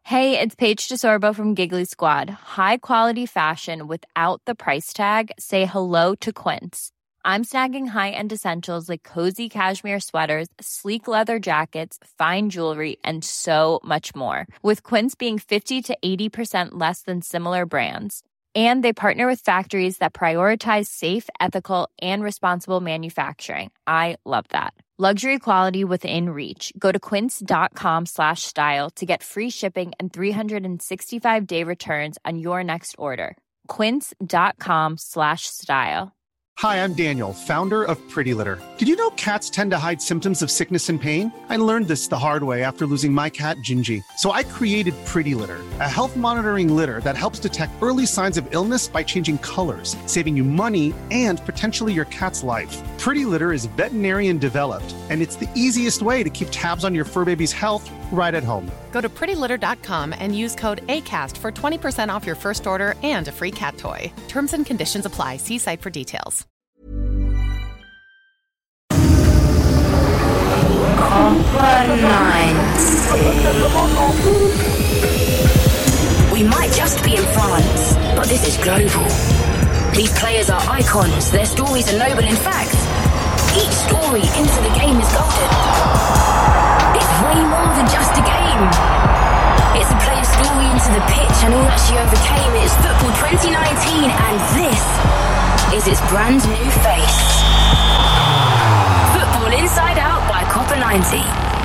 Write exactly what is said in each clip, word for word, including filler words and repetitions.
Hey, it's Paige DeSorbo from Giggly Squad. High quality fashion without the price tag. Say hello to Quince. I'm snagging high-end essentials like cozy cashmere sweaters, sleek leather jackets, fine jewelry, and so much more. With Quince being fifty to eighty percent less than similar brands. And they partner with factories that prioritize safe, ethical, and responsible manufacturing. I love that. Luxury quality within reach. Go to quince.com slash style to get free shipping and three sixty-five day returns on your next order. Quince.com slash style. Hi, I'm Daniel, founder of Pretty Litter. Did you know cats tend to hide symptoms of sickness and pain? I learned this the hard way after losing my cat, Gingy. So I created Pretty Litter, a health monitoring litter that helps detect early signs of illness by changing colors, saving you money and potentially your cat's life. Pretty Litter is veterinarian developed, and it's the easiest way to keep tabs on your fur baby's health right at home. Go to pretty litter dot com and use code ACAST for twenty percent off your first order and a free cat toy. Terms and conditions apply. See site for details. We might just be in France, but this is global. These players are icons, their stories are noble in fact. Each story into the game is golden. It's way more than just a game. It's a player's story into the pitch and all that she overcame. It's football twenty nineteen and this is its brand new face. Football Inside Out by Copper ninety.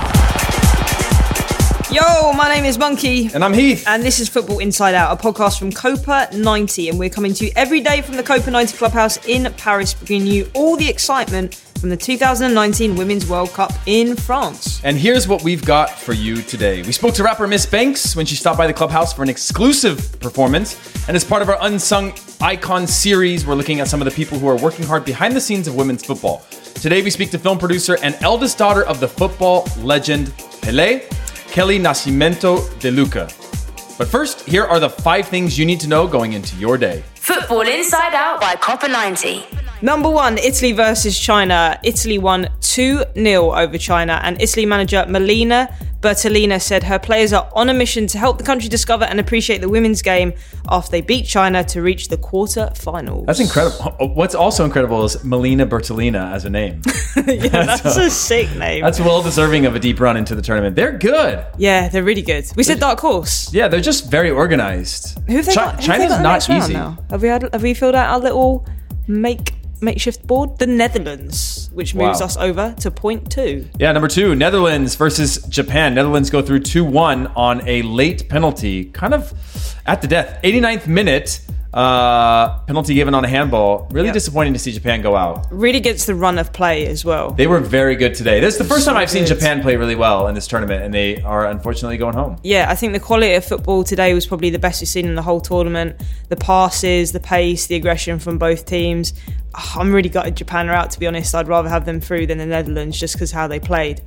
Yo, my name is Monkey. And I'm Heath. And this is Football Inside Out, a podcast from Copa ninety. And we're coming to you every day from the Copa ninety Clubhouse in Paris, bringing you all the excitement from the two thousand nineteen Women's World Cup in France. And here's what we've got for you today. We spoke to rapper Miss Banks when she stopped by the Clubhouse for an exclusive performance. And as part of our Unsung Icon series, we're looking at some of the people who are working hard behind the scenes of women's football. Today we speak to film producer and eldest daughter of the football legend Pelé, Kelly Nascimento de Luca. But first, here are the five things you need to know going into your day. Football Inside Out by Copper ninety. Number one, Italy versus China. Italy won two nil over China, and Italy manager Melina Bertolina said her players are on a mission to help the country discover and appreciate the women's game after they beat China to reach the quarter-finals. That's incredible. What's also incredible is Melina Bertolina as a name. Yeah, that's, that's a, a sick name. That's well deserving of a deep run into the tournament. They're good. Yeah, they're really good. We said dark horse. Yeah, they're just very organized. Who have they Chi- got, who China's have they got not easy. Now? Have we had? Have we filled out our little make? makeshift board? The Netherlands, which moves Wow. us over to point two. Yeah, number two, Netherlands versus Japan. Netherlands go through two one on a late penalty, kind of at the death. eighty-ninth minute, uh, penalty given on a handball. Really Yep. disappointing to see Japan go out. Really gets the run of play as well. They were very good today. This is the first So time I've seen good. Japan play really well in this tournament, and they are unfortunately going home. Yeah, I think the quality of football today was probably the best we've seen in the whole tournament. The passes, the pace, the aggression from both teams. Oh, I'm really gutted Japan are out, to be honest. I'd rather have them through than the Netherlands just because how they played.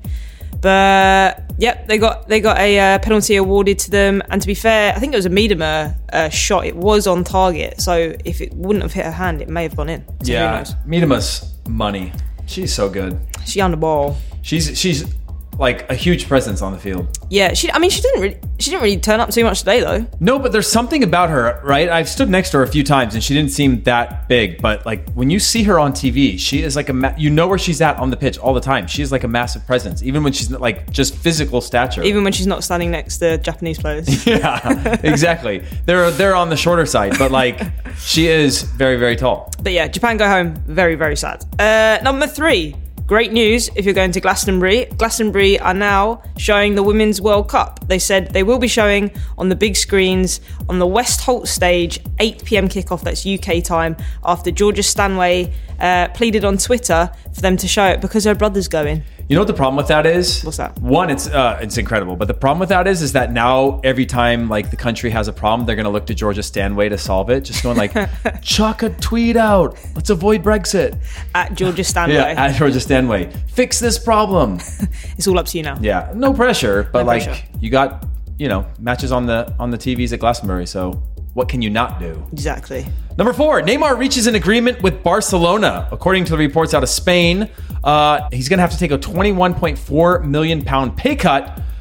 But yep, they got they got a uh, penalty awarded to them. And to be fair, I think it was a Miedema uh, shot. It was on target, so if it wouldn't have hit her hand, it may have gone in. So Yeah, Miedema's money. She's so good. She on the ball. She's she's like a huge presence on the field. Yeah, she. I mean, she didn't really. She didn't really turn up too much today, though. No, but there's something about her, right? I've stood next to her a few times, and she didn't seem that big. But like when you see her on T V, she is like a. Ma- you know where she's at on the pitch all the time. She is like a massive presence, even when she's like just physical stature. Even when she's not standing next to Japanese players. Yeah, exactly. They're they're on the shorter side, but like she is very very tall. But yeah, Japan go home. Very very sad. Uh, number three. Great news if you're going to Glastonbury. Glastonbury are now showing the Women's World Cup. They said they will be showing on the big screens on the West Holt stage, eight p.m. kickoff, that's U K time, after Georgia Stanway uh, pleaded on Twitter for them to show it because her brother's going. You know what the problem with that is? What's that? One, it's uh, it's incredible. But the problem with that is, is that now every time like the country has a problem, they're going to look to Georgia Stanway to solve it. Just going like, chuck a tweet out. Let's avoid Brexit. At Georgia Stanway. Yeah, at Georgia Stanway. Fix this problem. It's all up to you now. Yeah, no pressure. But No like, pressure. you got, you know, matches on the on the T Vs at Glastonbury. So what can you not do? Exactly. Number four, Neymar reaches an agreement with Barcelona. According to the reports out of Spain, uh, he's going to have to take a twenty-one point four million pound pay cut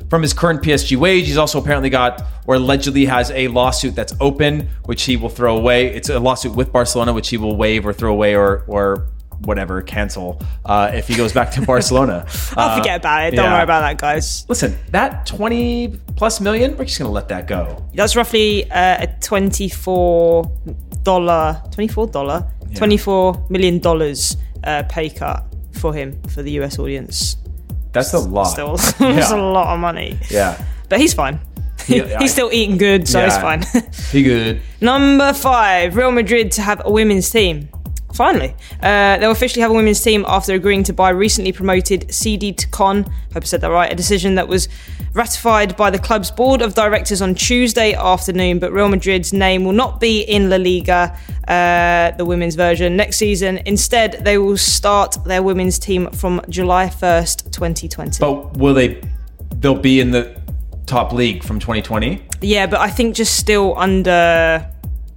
from his current P S G wage. He's also apparently got, or allegedly has, a lawsuit that's open, which he will throw away. It's a lawsuit with Barcelona, which he will waive or throw away or or whatever, cancel uh, if he goes back to Barcelona. I'll uh, forget about it. Don't yeah. worry about that, guys. Listen, that twenty plus million, we're just going to let that go. That's roughly uh, a twenty-four dollars, twenty-four dollars, Yeah. twenty-four million dollars uh, pay cut for him for the U S audience. That's a lot. Still, it's Yeah. a lot of money. Yeah. But he's fine. Yeah, he's I- still eating good, so Yeah. it's fine. He good. Number five, Real Madrid to have a women's team. Finally. Uh, they'll officially have a women's team after agreeing to buy recently promoted C D Tecon. Hope I said that right. A decision that was ratified by the club's board of directors on Tuesday afternoon, but Real Madrid's name will not be in La Liga, uh, the women's version, next season. Instead, they will start their women's team from July first, twenty twenty. But will they, they'll be in the top league from twenty twenty? Yeah, but I think just still under...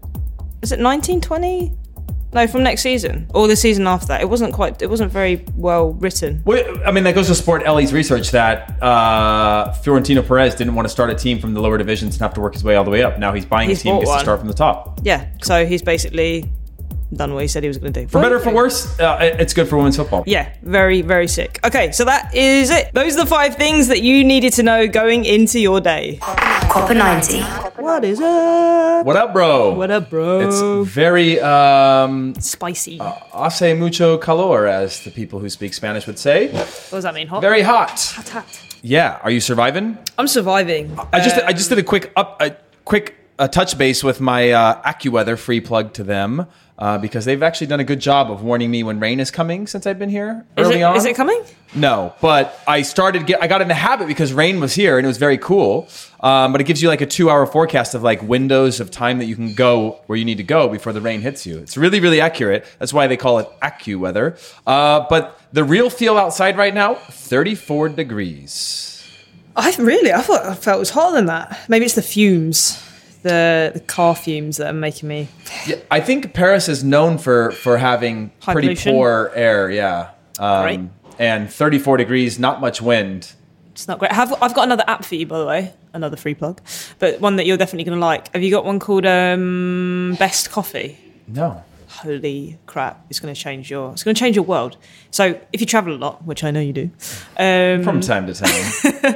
Is it nineteen twenty? No, from next season or the season after that. It wasn't quite. It wasn't very well written. Well, I mean, that goes to Sport Ellie's research that uh, Florentino Perez didn't want to start a team from the lower divisions and have to work his way all the way up. Now he's buying He's a team, bought gets to one. start from the top. Yeah, so he's basically done what he said he was going to do. For better or for worse, uh, it's good for women's football. Yeah, very, very sick. Okay, so that is it. Those are the five things that you needed to know going into your day. Copper ninety. What is up? What up, bro? What up, bro? It's very um, Spicy. hace mucho calor, as the people who speak Spanish would say. What does that mean? Hot? Very hot. hot, hot. Yeah. Are you surviving? I'm surviving. I just I just did a quick up a quick uh, touch base with my uh, AccuWeather, free plug to them, uh, because they've actually done a good job of warning me when rain is coming since I've been here Is early it, on. is it coming? No, but I started get I got in the habit because rain was here and it was very cool. Um, but it gives you like a two hour forecast of like windows of time that you can go where you need to go before the rain hits you. It's really, really accurate. That's why they call it AccuWeather. Uh, but the real feel outside right now, thirty-four degrees. I really, I thought I felt it was hotter than that. Maybe it's the fumes, the the car fumes that are making me. Yeah, I think Paris is known for for having High pretty pollution. poor air. Yeah, um, Right. And thirty-four degrees, not much wind. It's not great. Have, I've got another app for you, by the way. Another free plug, but one that you're definitely going to like. Have you got one called um, Best Coffee? No. Holy crap! It's going to change your. It's going to change your world. So if you travel a lot, which I know you do, um, From time to time.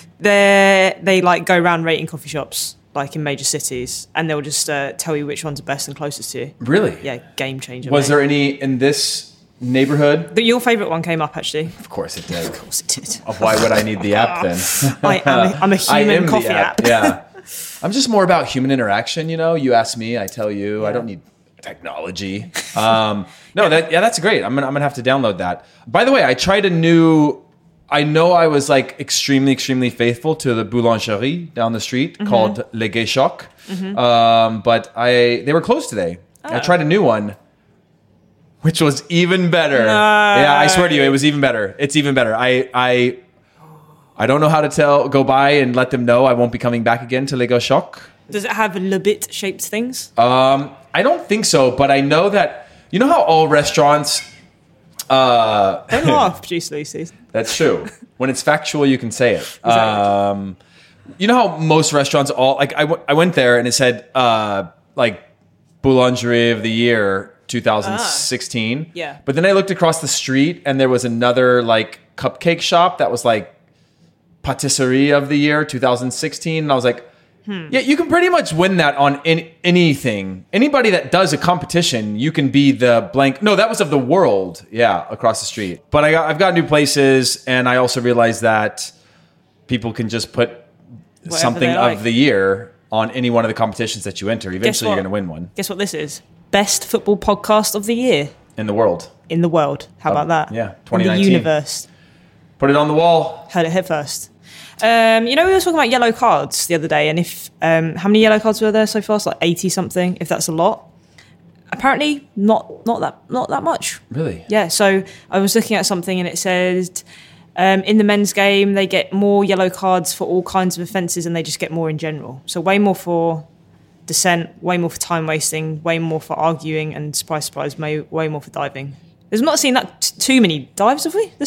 they they like go around rating coffee shops like in major cities, and they'll just uh, tell you which ones are best and closest to you. Really? Yeah, game changer. Was mate. there any in this neighborhood? But your favourite one came up actually. Of course it did. Of course it did. Oh, why would I need the app then? I am a, I'm a I human am the coffee app. Yeah. I'm just more about human interaction, you know? You ask me, I tell you. I Yeah. don't need technology. Um, no, that yeah, that's great. I'm gonna I'm gonna have to download that. By the way, I tried a new I know I was like extremely, extremely faithful to the boulangerie down the street Mm-hmm. called Le Gay Choc. Um, but I they were closed today. Oh. I tried a new one, which was even better. Yeah, I swear to you, it was even better. It's even better. I I I don't know how to tell go by and let them know I won't be coming back again to Le Gay Choc. Does it have Le Bit shaped things? Um, I don't think so, but I know that you know how all restaurants. Uh, Don't laugh, Juice Lucy's. That's true. When it's factual, you can say it. Exactly. Um, you know how most restaurants all like I, w- I went there and it said uh, like Boulangerie of the Year twenty sixteen. Ah, yeah. But then I looked across the street and there was another like cupcake shop that was like Patisserie of the Year twenty sixteen, and I was like, Hmm. yeah, you can pretty much win that on in, anything. Anybody that does a competition, you can be the blank. No, that was of the world. Yeah, across the street. But I got, I've got new places, and I also realized that people can just put Whatever something they of like. the year on any one of the competitions that you enter. Eventually, you're what? going to win one Guess what this is? Best football podcast of the year in the world. in the world. How about that? yeah, In the twenty nineteen. universe. Put it on the wall. Heard it here first. Um, you know, we were talking about yellow cards the other day, and if um, how many yellow cards were there so far? It's like eighty something. If that's a lot, apparently not not that not that much. Really? Yeah. So I was looking at something, and it said um, in the men's game they get more yellow cards for all kinds of offences, and they just get more in general. So way more for dissent, way more for time wasting, way more for arguing, and surprise, surprise, may, way more for diving. There's not seen that t- too many dives, have we? This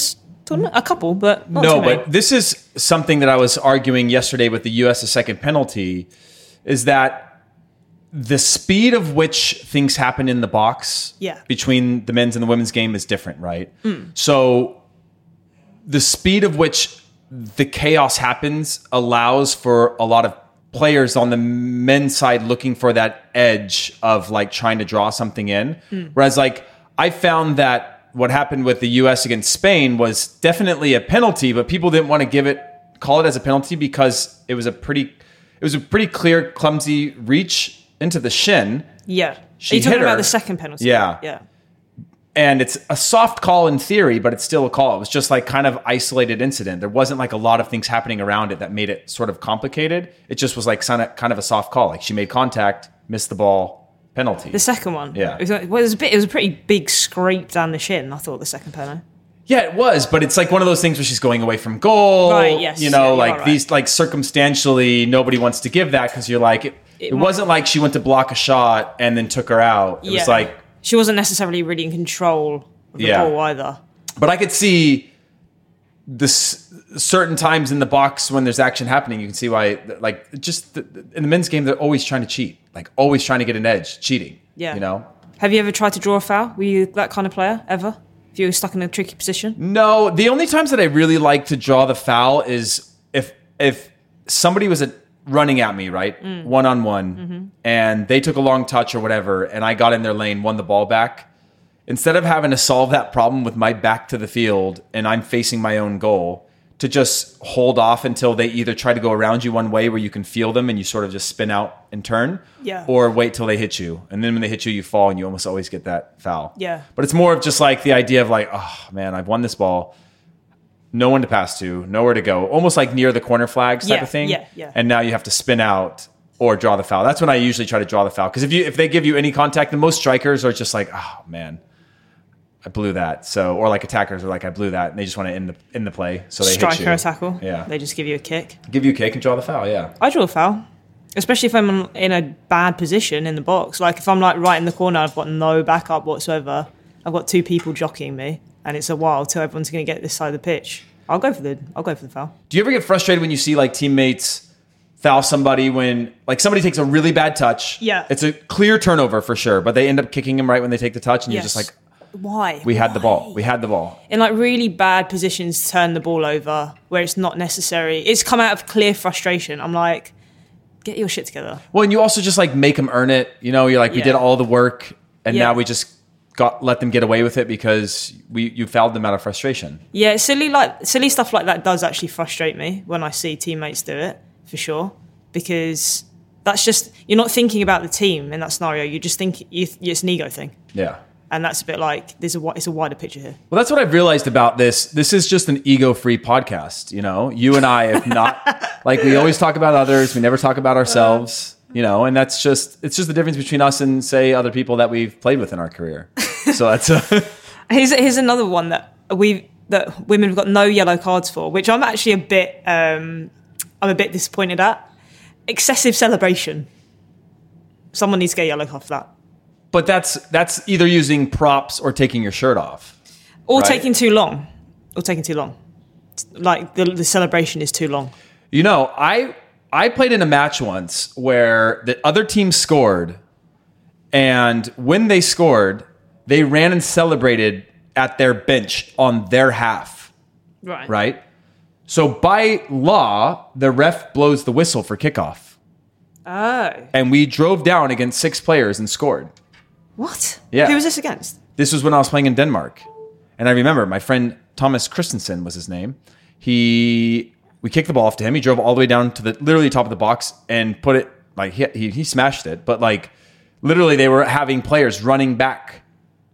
tournament? A couple, but not no, too many. but this is something that I was arguing yesterday with the U S's second penalty, is that the speed of which things happen in the box Yeah. between the men's and the women's game is different, right? Mm. So the speed of which the chaos happens allows for a lot of players on the men's side looking for that edge of like trying to draw something in. Mm. Whereas like I found that what happened with the U S against Spain was definitely a penalty, but people didn't want to give it, call it as a penalty because it was a pretty, it was a pretty clear, clumsy reach into the shin. Yeah. She Are you talking hit her. about the second penalty? Yeah. Yeah. And it's a soft call in theory, but it's still a call. It was just like kind of isolated incident. There wasn't like a lot of things happening around it that made it sort of complicated. It just was like kind of kind of a soft call. Like she made contact, missed the ball, penalty. The second one? Yeah. It was, well, it was a bit. It was a pretty big scrape down the shin, I thought, the second penalty. Yeah, it was, but it's like one of those things where she's going away from goal. Right, yes. You know, Yeah, you like are right. these, like circumstantially, nobody wants to give that because you're like, it, it, It might- wasn't like she went to block a shot and then took her out. It Yeah. was like, She wasn't necessarily really in control of the Yeah. ball either. but I could see this certain times in the box when there's action happening. You can see why, like, just the, in the men's game, they're always trying to cheat, like always trying to get an edge, cheating. Yeah. You know? Have you ever tried to draw a foul? Were you that kind of player ever? If you were stuck in a tricky position? No, the only times that I really like to draw the foul is if if somebody was a, running at me, right, Mm. one on one, Mm-hmm. and they took a long touch or whatever, and I got in their lane, won the ball back. Instead of having to solve that problem with my back to the field and I'm facing my own goal, to just hold off until they either try to go around you one way where you can feel them and you sort of just spin out and turn, Yeah. or wait till they hit you. And then when they hit you, you fall and you almost always get that foul. Yeah. But it's more of just like the idea of like, oh man, I've won this ball. No one to pass to, nowhere to go. Almost like near the corner flags type Yeah, of thing. yeah, yeah. And now you have to spin out or draw the foul. That's when I usually try to draw the foul. Because if you if they give you any contact, then most strikers are just like, oh man, I blew that. So, or like attackers are like, I blew that, and they just want to end the end the play. So they Striker hit you. or tackle? Yeah. They just give you a kick. Give you a kick and draw the foul. Yeah. I draw a foul, especially if I'm in a bad position in the box. Like if I'm like right in the corner, I've got no backup whatsoever. I've got two people jockeying me, and it's a while till everyone's going to get this side of the pitch. I'll go for the I'll go for the foul. Do you ever get frustrated when you see like teammates foul somebody when like somebody takes a really bad touch? Yeah. It's a clear turnover for sure, but they end up kicking him right when they take the touch, and Yes. you're just like, Why? we had the ball. We had the ball. In like really bad positions, turn the ball over where it's not necessary. It's come out of clear frustration. I'm like, get your shit together. Well, and you also just like make them earn it. You know, you're like, we Yeah. did all the work, and Yeah. now we just got let them get away with it because we you fouled them out of frustration. Yeah, silly like silly stuff like that does actually frustrate me when I see teammates do it, for sure. Because that's just, you're not thinking about the team in that scenario. You just think you, it's an ego thing. Yeah. And that's a bit like, there's a wi- it's a wider picture here. Well, that's what I've realized about this. This is just an ego-free podcast. You know, you and I have not like we always talk about others. We never talk about ourselves. You know, and that's just it's just the difference between us and say other people that we've played with in our career. So that's a Here's here's another one that we that women have got no yellow cards for, which I'm actually a bit um, I'm a bit disappointed at. Excessive celebration. Someone needs to get a yellow card for that. but that's that's either using props or taking your shirt off. Or Right. taking too long. Or taking too long. Like the the celebration is too long. You know, I I played in a match once where the other team scored, and when they scored, they ran and celebrated at their bench on their half, Right. right? So by law, the ref blows the whistle for kickoff. Oh. And we drove down against six players and scored. What? Yeah. Who was this against? This was when I was playing in Denmark. And I remember my friend Thomas Christensen was his name. He we kicked the ball off to him. He drove all the way down to the literally top of the box and put it like he he, he smashed it. But like literally they were having players running back.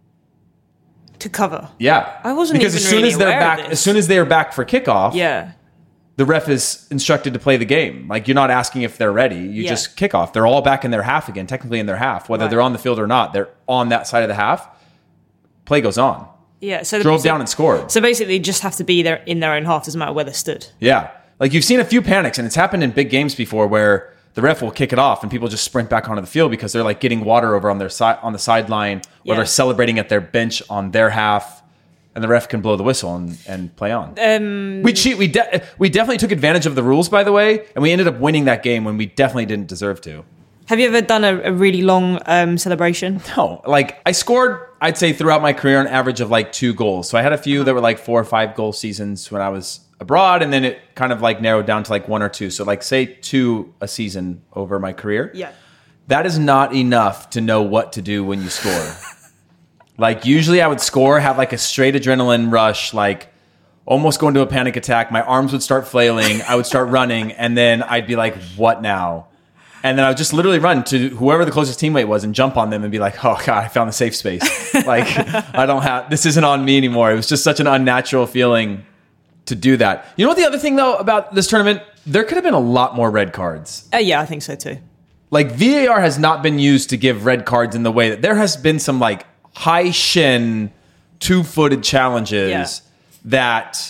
To cover. Yeah. I wasn't because even as soon really as they're aware of back this. as soon as they're back for kickoff, Yeah. the ref is instructed to play the game. Like you're not asking if they're ready. You Yeah. just kick off. They're all back in their half again, technically in their half. Whether Right. they're on the field or not, they're on that side of the half. Play goes on. Yeah. So Drove so, down and scored. So basically, you just have to be there in their own half. Doesn't matter where they stood. Yeah. Like you've seen a few panics, and it's happened in big games before where the ref will kick it off and people just sprint back onto the field because they're like getting water over on their side on the sideline, or Yeah. they're celebrating at their bench on their half. and the ref can blow the whistle and, and play on. Um, we cheat. We de- we definitely took advantage of the rules, by the way, and we ended up winning that game when we definitely didn't deserve to. Have you ever done a, a really long um, celebration? No, like I scored, I'd say throughout my career, an average of like two goals. So I had a few that were like four or five goal seasons when I was abroad, and then it kind of like narrowed down to like one or two. So like say two a season over my career. Yeah. That is not enough to know what to do when you score. Like usually I would score, have like a straight adrenaline rush, like almost go into a panic attack. My arms would start flailing. I would start running, and then I'd be like, what now? And then I would just literally run to whoever the closest teammate was and jump on them and be like, oh God, I found the safe space. Like I don't have, this isn't on me anymore. It was just such an unnatural feeling to do that. You know what the other thing though about this tournament? There could have been a lot more red cards. Uh, yeah, I think so too. Like V A R has not been used to give red cards in the way that there has been some like high shin two-footed challenges yeah. that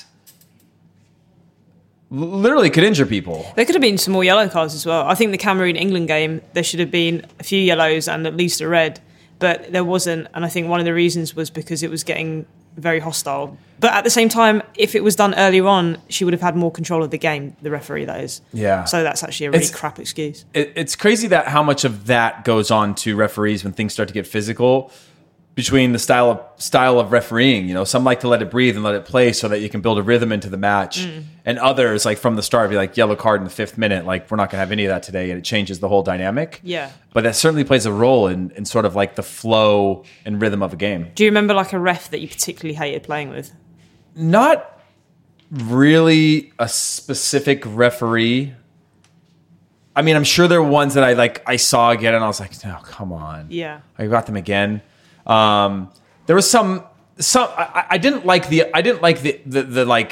literally could injure people. There could have been some more yellow cards as well. I think the Cameroon-England game, there should have been a few yellows and at least a red, but there wasn't. And I think one of the reasons was because it was getting very hostile. But at the same time, if it was done earlier on, she would have had more control of the game, the referee, that is. Yeah. So that's actually a really It's- crap excuse. It, it's crazy that how much of that goes on to referees when things start to get physical between the style of style of refereeing. You know, some like to let it breathe and let it play so that you can build a rhythm into the match. Mm. And others, like from the start, be like, yellow card in the fifth minute. Like, we're not going to have any of that today. And it changes the whole dynamic. Yeah. But that certainly plays a role in, in sort of like the flow and rhythm of a game. Do you remember like a ref that you particularly hated playing with? Not really a specific referee. I mean, I'm sure there were ones that I like. I saw again, and I was like, "No, come on!" Yeah, I got them again. Um, there was some, some. I, I didn't like the. I didn't like the the, the like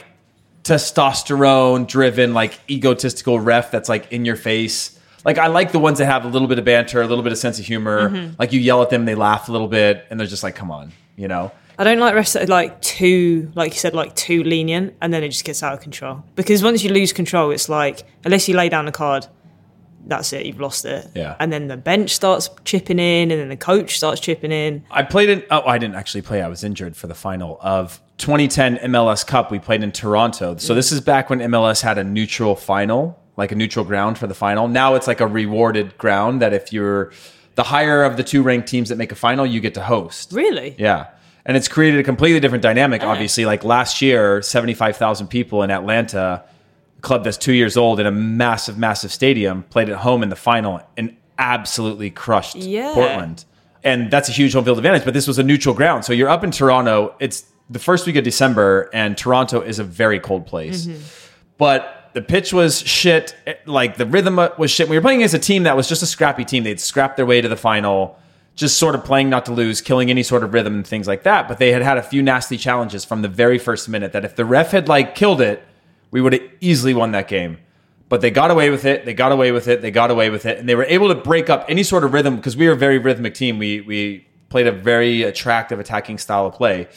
testosterone driven, like egotistical ref that's like in your face. Like I like the ones that have a little bit of banter, a little bit of sense of humor. Mm-hmm. Like you yell at them, they laugh a little bit, and they're just like, "Come on," you know. I don't like refs that are like too, like you said, like too lenient, and then it just gets out of control. Because once you lose control, it's like unless you lay down the card, that's it, you've lost it. Yeah. And then the bench starts chipping in, and then the coach starts chipping in. I played in. Oh, I didn't actually play. I was injured for the final of twenty ten M L S Cup. We played in Toronto. So this is back when M L S had a neutral final, like a neutral ground for the final. Now it's like a rewarded ground that if you're the higher of the two ranked teams that make a final, you get to host. Really? Yeah. And it's created a completely different dynamic, obviously. Like last year, seventy-five thousand people in Atlanta, a club that's two years old in a massive, massive stadium, played at home in the final and absolutely crushed Yeah. Portland. And that's a huge home field advantage, but this was a neutral ground. So you're up in Toronto. It's the first week of December, and Toronto is a very cold place. Mm-hmm. But the pitch was shit. Like the rhythm was shit. We were playing against a team that was just a scrappy team. They'd scrapped their way to the final, just sort of playing not to lose, killing any sort of rhythm and things like that. But they had had a few nasty challenges from the very first minute that if the ref had like killed it, we would have easily won that game. But they got away with it. They got away with it. They got away with it. And they were able to break up any sort of rhythm because we were a very rhythmic team. We we played a very attractive attacking style of play.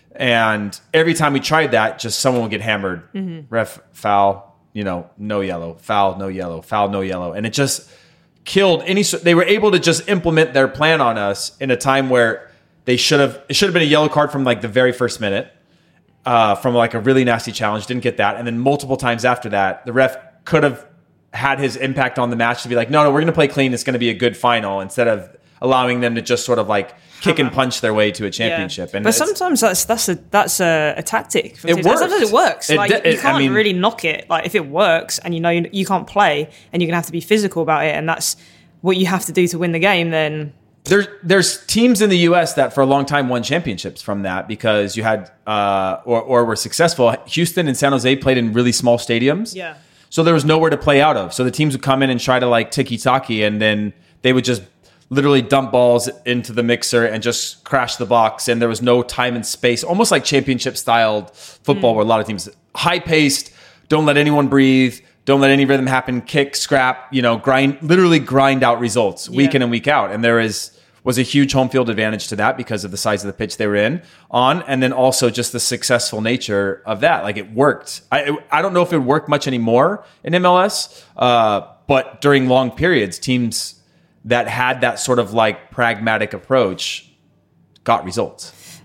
And every time we tried that, just someone would get hammered. Mm-hmm. Ref, foul, you know, no yellow, foul, no yellow, foul, no yellow. And it just killed any. They were able to just implement their plan on us in a time where they should have. It should have been a yellow card from like the very first minute, uh, from like a really nasty challenge. Didn't get that, and then multiple times after that, the ref could have had his impact on the match to be like, no, no, we're going to play clean. It's going to be a good final, instead of allowing them to just sort of like kick and punch their way to a championship. Yeah. And but sometimes that's that's a that's a, a tactic. It works. Sometimes it works. It like de- you it- can't I mean- really knock it. Like if it works and you know you, you can't play and you're gonna have to be physical about it, and that's what you have to do to win the game. Then There's there's teams in the U S that for a long time won championships from that because you had uh, or or were successful. Houston and San Jose played in really small stadiums. yeah, So there was nowhere to play out of. So the teams would come in and try to like tiki-taki, and then they would just literally dump balls into the mixer and just crash the box. And there was no time and space, almost like championship-styled football, mm. where a lot of teams high-paced, don't let anyone breathe, don't let any rhythm happen, kick, scrap, you know, grind, literally grind out results yeah. week in and week out. And there is was a huge home field advantage to that because of the size of the pitch they were in on, and then also just the successful nature of that. Like it worked. I I don't know if it would work much anymore in M L S, uh, but during long periods, teams that had that sort of like pragmatic approach got results.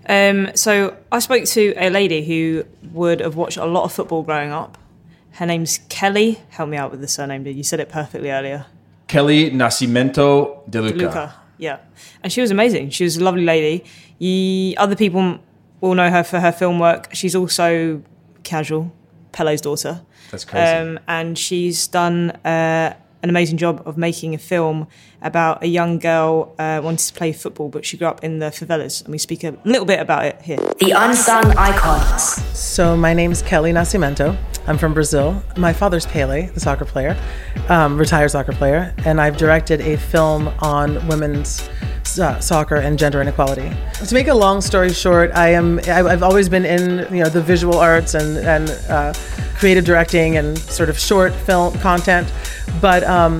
Um, so I spoke to a lady who would have watched a lot of football growing up. Her name's Kelly. Help me out with the surname, dude. You said it perfectly earlier. Kelly Nascimento de Luca. De Luca, yeah. And she was amazing. She was a lovely lady. Ye, other people will know her for her film work. She's also casual, Pele's daughter. That's crazy. Um, and she's done uh, an amazing job of making a film about a young girl uh, wanting to play football, but she grew up in the favelas. And we speak a little bit about it here. The Unsung Icons. So my name's Kelly Nascimento. I'm from Brazil. My father's Pele, the soccer player, um, retired soccer player, and I've directed a film on women's uh, soccer and gender inequality. To make a long story short, I am I've always been in you know the visual arts and and uh, creative directing and sort of short film content, but um,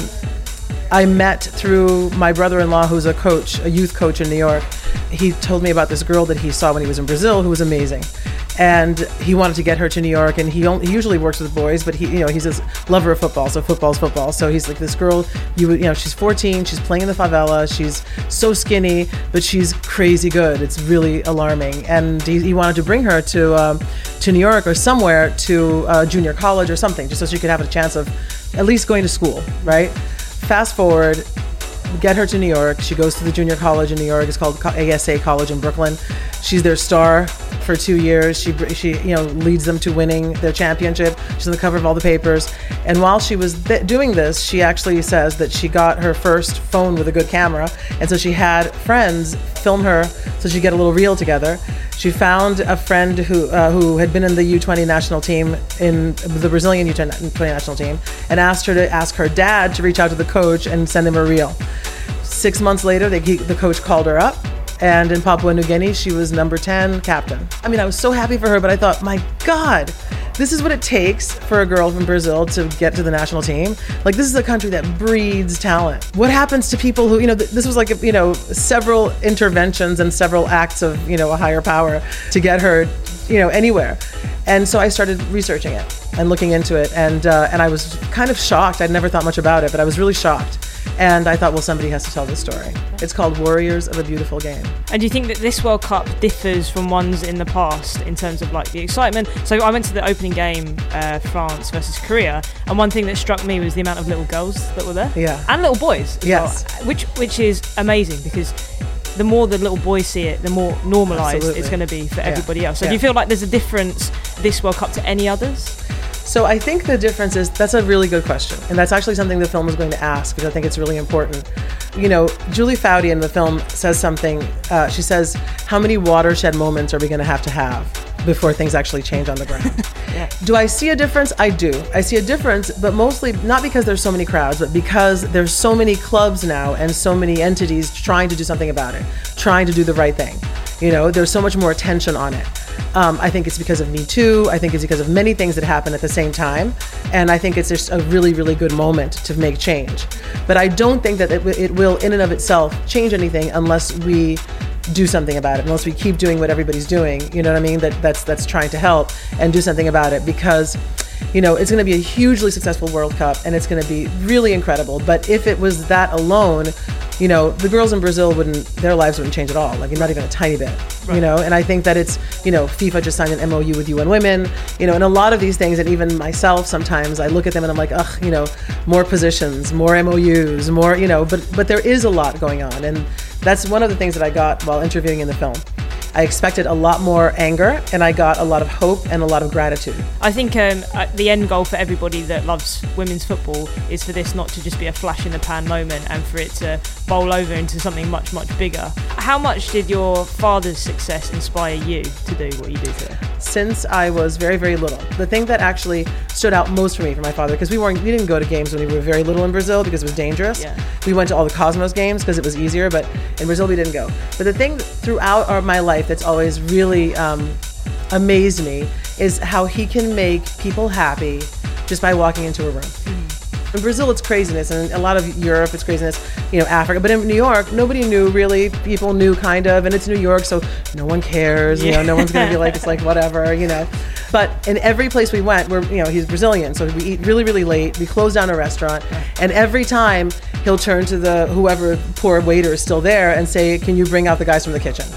I met through my brother-in-law, who's a coach, a youth coach in New York. He told me about this girl that he saw when he was in Brazil who was amazing. And he wanted to get her to New York, and he only, he usually works with boys, but he, you know, he's a lover of football, so football's football. So he's like, this girl, you you know, she's fourteen, she's playing in the favela, she's so skinny, but she's crazy good. It's really alarming. And he, he wanted to bring her to um, to New York or somewhere to uh, junior college or something, just so she could have a chance of at least going to school, right? Fast forward, get her to New York. She goes to the junior college in New York. It's called A S A College in Brooklyn. She's their star for two years. She, she, you know, leads them to winning their championship. She's on the cover of all the papers. And while she was th- doing this, she actually says that she got her first phone with a good camera. And so she had friends film her so she'd get a little reel together. She found a friend who uh, who had been in the U twenty national team, in the Brazilian U twenty national team, and asked her to ask her dad to reach out to the coach and send him a reel. Six months later, they, the coach called her up, and in Papua New Guinea, she was number ten captain. I mean, I was so happy for her, but I thought, my God, this is what it takes for a girl from Brazil to get to the national team. Like, this is a country that breeds talent. What happens to people who, you know, th- this was like, a, you know, several interventions and several acts of, you know, a higher power to get her, you know, anywhere. And so I started researching it and looking into it, and uh, and I was kind of shocked. I'd never thought much about it, but I was really shocked. And I thought, well, somebody has to tell this story. It's called Warriors of a Beautiful Game. And do you think that this World Cup differs from ones in the past in terms of like the excitement? So I went to the opening game, uh, France versus Korea, and one thing that struck me was the amount of little girls that were there. Yeah. And little boys as yes. well, which which is amazing, because the more the little boys see it, the more normalised Absolutely. It's going to be for yeah. everybody else. So yeah. do you feel like there's a difference this World Cup to any others? So I think the difference is, that's a really good question. And that's actually something the film is going to ask, because I think it's really important. You know, Julie Foudy in the film says something, uh, she says, how many watershed moments are we going to have to have before things actually change on the ground? yeah. Do I see a difference? I do. I see a difference, but mostly not because there's so many crowds, but because there's so many clubs now and so many entities trying to do something about it, trying to do the right thing. You know, there's so much more attention on it. Um, I think it's because of Me Too. I think it's because of many things that happen at the same time. And I think it's just a really, really good moment to make change. But I don't think that it, it will, in and of itself, change anything unless we do something about it, unless we keep doing what everybody's doing, you know what I mean, that that's that's trying to help, and do something about it. Because, you know, it's going to be a hugely successful World Cup, and it's going to be really incredible. But if it was that alone, you know, the girls in Brazil wouldn't, their lives wouldn't change at all, like not even a tiny bit, right. You know. And I think that it's, you know, FIFA just signed an M O U with U N Women, you know, and a lot of these things, and even myself sometimes I look at them and I'm like, ugh, you know, more positions, more M O Us, more, you know, but but there is a lot going on, and that's one of the things that I got while interviewing in the film. I expected a lot more anger, and I got a lot of hope and a lot of gratitude. I think um, the end goal for everybody that loves women's football is for this not to just be a flash in the pan moment, and for it to bowl over into something much, much bigger. How much did your father's success inspire you to do what you do today? Since I was very, very little. The thing that actually stood out most for me from my father, because we weren't, we didn't go to games when we were very little in Brazil because it was dangerous. Yeah. We went to all the Cosmos games because it was easier, but in Brazil we didn't go. But the thing throughout our, my life that's always really um, amazed me is how he can make people happy just by walking into a room. Mm-hmm. In Brazil, it's craziness, and a lot of Europe, it's craziness, you know, Africa. But in New York, nobody knew really. People knew kind of, and it's New York, so no one cares. You know, no one's going to be like, it's like whatever, you know. But in every place we went, we're, you know, he's Brazilian, so we eat really, really late. We close down a restaurant, and every time he'll turn to the whoever poor waiter is still there and say, "Can you bring out the guys from the kitchen?"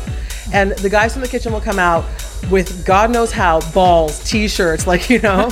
And the guys from the kitchen will come out with God knows how, balls, t-shirts, like, you know.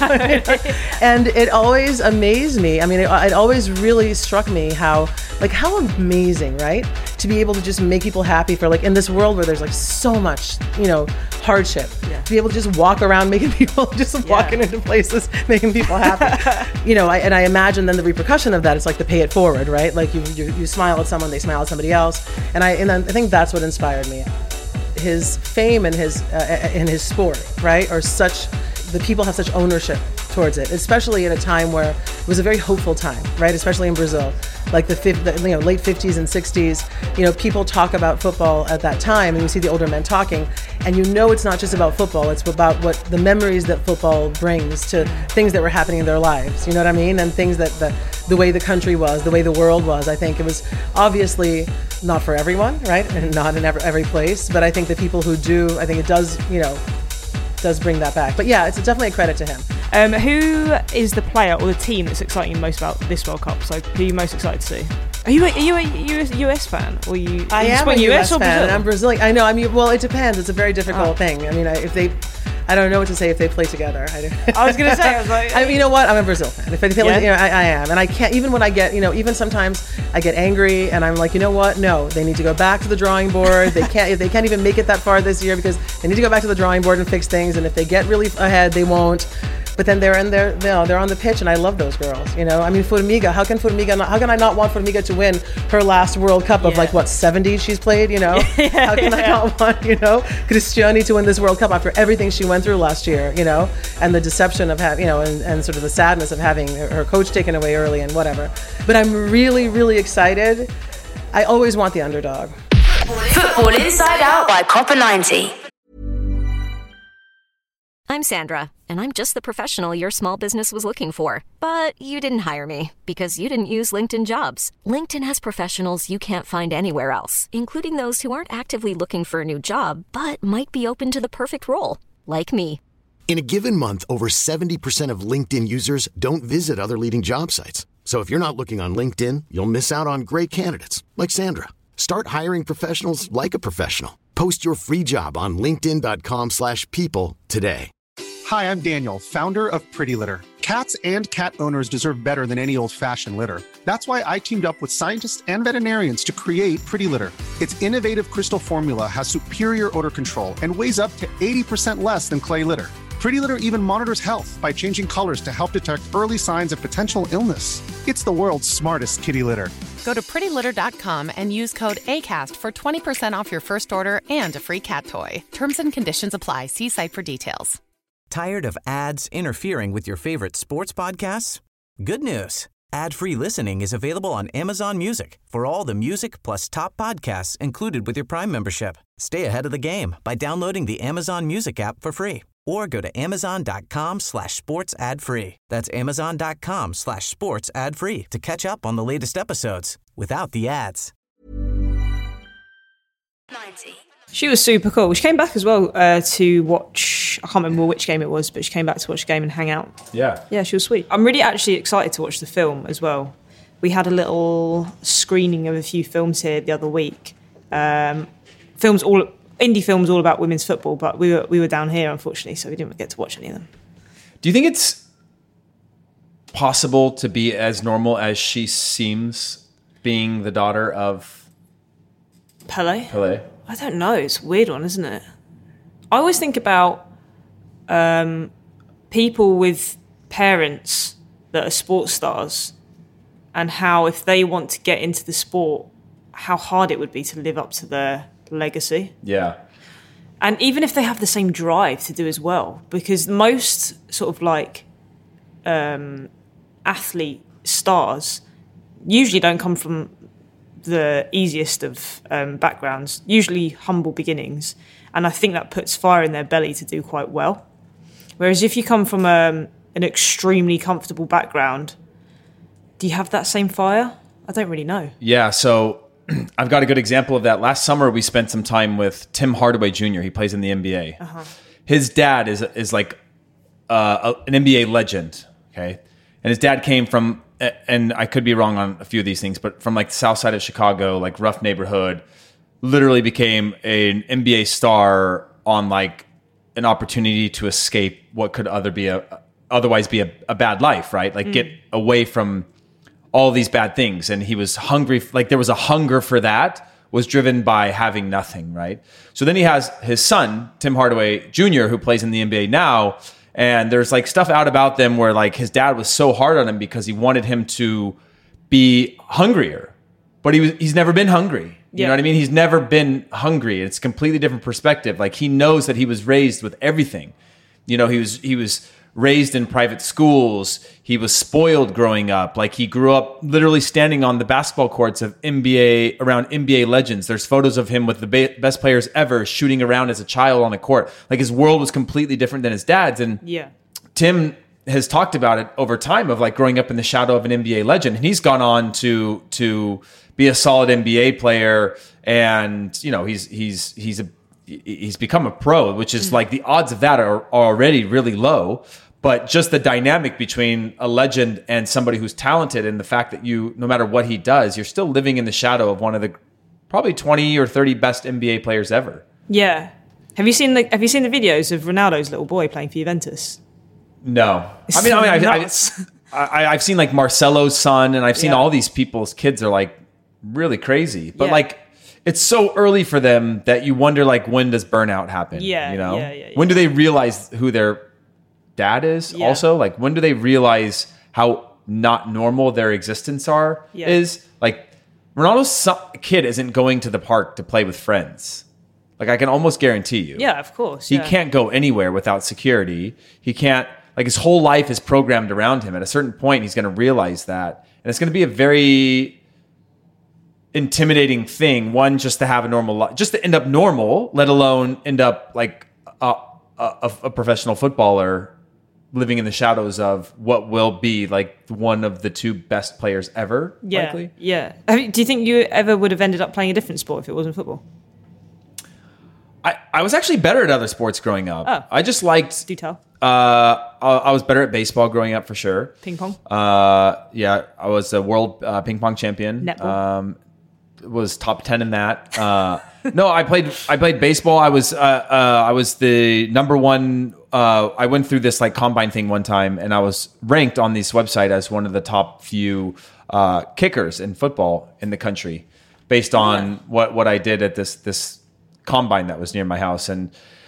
And it always amazed me. I mean, it, it always really struck me how, like, how amazing, right? To be able to just make people happy for, like, in this world where there's, like, so much, you know, hardship. Yeah. To be able to just walk around making people, just yeah. walking into places, making people happy. You know, I, and I imagine then the repercussion of that is like the pay it forward, right? Like you, you, you smile at someone, they smile at somebody else. And I, and I think that's what inspired me. His fame and his uh, in his sport, right, are such, the people have such ownership towards it, especially in a time where it was a very hopeful time, right, especially in Brazil, like the, the you know late fifties and sixties. You know, people talk about football at that time, and you see the older men talking, and you know it's not just about football, it's about what the memories that football brings to things that were happening in their lives, you know what I mean, and things that the the way the country was, the way the world was. I think it was obviously not for everyone, right, and not in every, every place, but I think the people who do, I think it does, you know, does bring that back. But yeah, it's definitely a credit to him. Um, who is the player or the team that's exciting you most about this World Cup? So who are you most excited to see? Are you a, are you a U S fan? Or you, I am a U S fan, and I'm Brazilian. I know, I mean, well, it depends. It's a very difficult oh. thing. I mean, I, if they... I don't know what to say if they play together. I, I was going to say, I was like... I mean, you know what? I'm a Brazil fan. If I feel yeah. like, you know, I, I am. And I can't, even when I get, you know, even sometimes I get angry and I'm like, you know what? No, they need to go back to the drawing board. They can't, they can't even make it that far this year because they need to go back to the drawing board and fix things. And if they get really ahead, they won't. But then they're in there, you know, they're on the pitch, and I love those girls. You know, I mean, Formiga. How can Formiga? Not, how can I not want Formiga to win her last World Cup of yeah. like what seventy she's played? You know, yeah, how can yeah. I not want you know Cristiane to win this World Cup after everything she went through last year? You know, and the deception of having, you know, and, and sort of the sadness of having her coach taken away early and whatever. But I'm really, really excited. I always want the underdog. Football Inside Out by Copper ninety. I'm Sandra, and I'm just the professional your small business was looking for. But you didn't hire me because you didn't use LinkedIn Jobs. LinkedIn has professionals you can't find anywhere else, including those who aren't actively looking for a new job, but might be open to the perfect role, like me. In a given month, over seventy percent of LinkedIn users don't visit other leading job sites. So if you're not looking on LinkedIn, you'll miss out on great candidates, like Sandra. Start hiring professionals like a professional. Post your free job on linkedin.com slash people today. Hi, I'm Daniel, founder of Pretty Litter. Cats and cat owners deserve better than any old-fashioned litter. That's why I teamed up with scientists and veterinarians to create Pretty Litter. Its innovative crystal formula has superior odor control and weighs up to eighty percent less than clay litter. Pretty Litter even monitors health by changing colors to help detect early signs of potential illness. It's the world's smartest kitty litter. Go to pretty litter dot com and use code ACAST for twenty percent off your first order and a free cat toy. Terms and conditions apply. See site for details. Tired of ads interfering with your favorite sports podcasts? Good news. Ad-free listening is available on Amazon Music for all the music plus top podcasts included with your Prime membership. Stay ahead of the game by downloading the Amazon Music app for free or go to amazon.com slash sports ad free. That's amazon.com slash sports ad free to catch up on the latest episodes without the ads. ninety. She was super cool. She came back as well uh, to watch, I can't remember which game it was, but she came back to watch the game and hang out. Yeah. Yeah, she was sweet. I'm really actually excited to watch the film as well. We had a little screening of a few films here the other week. Um, films all, indie films all about women's football, but we were we were down here, unfortunately, so we didn't get to watch any of them. Do you think it's possible to be as normal as she seems, being the daughter of Pelé? Pelé? I don't know. It's a weird one, isn't it? I always think about um, people with parents that are sports stars and how if they want to get into the sport, how hard it would be to live up to their legacy. Yeah. And even if they have the same drive to do as well, because most sort of like um, athlete stars usually don't come from the easiest of um, backgrounds, usually humble beginnings, and I think that puts fire in their belly to do quite well. Whereas if you come from um, an extremely comfortable background, do you have that same fire? I don't really know. Yeah, so I've got a good example of that. Last summer we spent some time with Tim Hardaway Junior He plays in the N B A. Uh-huh. His dad is is like uh, an N B A legend, okay? And his dad came from, and I could be wrong on a few of these things, but from like the south side of Chicago, like rough neighborhood, literally became an N B A star on like an opportunity to escape what could other be a otherwise be a, a bad life, right? Like mm. get away from all these bad things. And he was hungry, like there was a hunger for that, was driven by having nothing, right? So then he has his son, Tim Hardaway Junior, who plays in the N B A now. And there's like stuff out about them where like his dad was so hard on him because he wanted him to be hungrier, but he was, he's never been hungry. You yeah. know what I mean? He's never been hungry. It's a completely different perspective. Like he knows that he was raised with everything. You know, he was, he was raised in private schools. He was spoiled growing up. Like he grew up literally standing on the basketball courts of N B A, around N B A legends. There's photos of him with the ba- best players ever shooting around as a child on a court. Like his world was completely different than his dad's. And yeah. Tim has talked about it over time of like growing up in the shadow of an N B A legend. And he's gone on to, to be a solid N B A player. And, you know, he's, he's, he's a, he's become a pro, which is mm. like the odds of that are, are already really low. But just the dynamic between a legend and somebody who's talented, and the fact that you, no matter what he does, you're still living in the shadow of one of the probably twenty or thirty best N B A players ever. Yeah. Have you seen the Have you seen the videos of Ronaldo's little boy playing for Juventus? No. It's I mean, I mean, nuts. I've, I, I've seen like Marcelo's son, and I've seen Yeah. all these people's kids are like really crazy. But Yeah. like, it's so early for them that you wonder like, when does burnout happen? Yeah, You know, yeah, yeah, yeah. when do they realize who their dad is? Yeah. Also, like, when do they realize how not normal their existence are? Yeah. Is like Ronaldo's son, kid isn't going to the park to play with friends. Like, I can almost guarantee you. Yeah, of course. He yeah. can't go anywhere without security. He can't, like, his whole life is programmed around him. At a certain point, he's going to realize that. And it's going to be a very intimidating thing, one, just to have a normal life, just to end up normal, let alone end up like a, a, a professional footballer living in the shadows of what will be like one of the two best players ever. Yeah, likely. yeah. I mean, do you think you ever would have ended up playing a different sport if it wasn't football? I, I was actually better at other sports growing up. Oh. I just liked... Do tell. Uh, I, I was better at baseball growing up for sure. Ping pong? Uh, yeah, I was a world uh, ping pong champion. Netball? Um, was top ten in that. Uh, no, I played I played baseball. I was uh, uh, I was the number one. Uh, I went through this like combine thing one time, and I was ranked on this website as one of the top few uh, kickers in football in the country, based on yeah. what what I did at this this combine that was near my house. And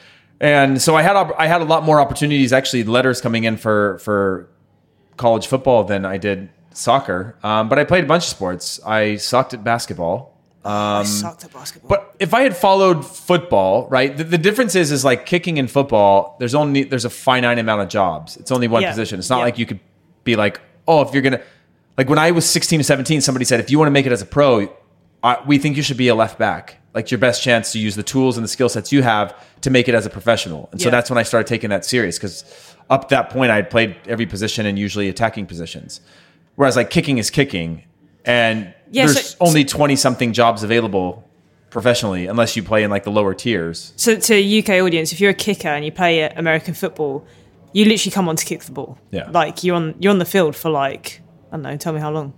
and so I had I had a lot more opportunities, actually, letters coming in for for college football than I did soccer. Um, but I played a bunch of sports. I sucked at basketball. Um, I sucked at basketball. But if I had followed football, right, the, the difference is is like kicking in football, there's only there's a finite amount of jobs. It's only one Yeah. position. It's not Yeah. like you could be like, oh, if you're gonna, like when I was sixteen or seventeen, somebody said, if you want to make it as a pro, I, we think you should be a left back. Like your best chance to use the tools and the skill sets you have to make it as a professional. And so Yeah. that's when I started taking that serious, because up to that point I had played every position and usually attacking positions. Whereas like kicking is kicking, and Yeah, there's so- only twenty something jobs available professionally, unless you play in like the lower tiers. So to a U K audience, if you're a kicker and you play at American football, you literally come on to kick the ball. Yeah. Like you're on you're on the field for like, I don't know, tell me how long.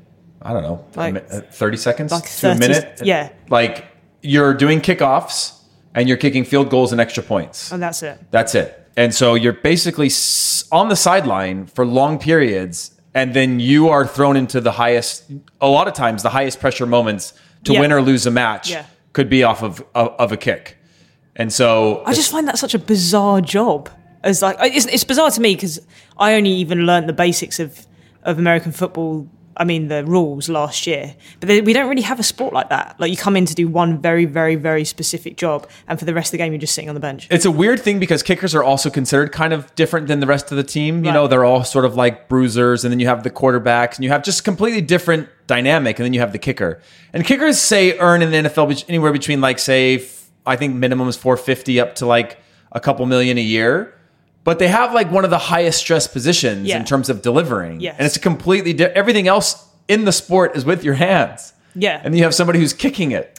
I don't know, Like- a mi- uh, thirty seconds Like to a thirty minute. yeah. Like you're doing kickoffs and you're kicking field goals and extra points. And that's it. That's it. And so you're basically s- on the sideline for long periods, and then you are thrown into the highest, a lot of times, the highest pressure moments to Yeah. win or lose a match Yeah. could be off of, of, of a kick. And so I just find that such a bizarre job. As like it's, it's bizarre to me because I only even learnt the basics of, of American football. I mean the rules last year, but they, we don't really have a sport like that. Like you come in to do one very, very, very specific job, and for the rest of the game you're just sitting on the bench. it's a weird thing because kickers are also considered kind of different than the rest of the team. You Right. know, they're all sort of like bruisers, and then you have the quarterbacks, and you have just completely different dynamic, and then you have the kicker. And kickers, say, earn in the N F L anywhere between like, say, f- I think minimum is four fifty up to like a couple million a year. But they have like one of the highest stress positions Yeah. in terms of delivering. Yes. And it's a completely di- everything else in the sport is with your hands. Yeah. And you have somebody who's kicking it.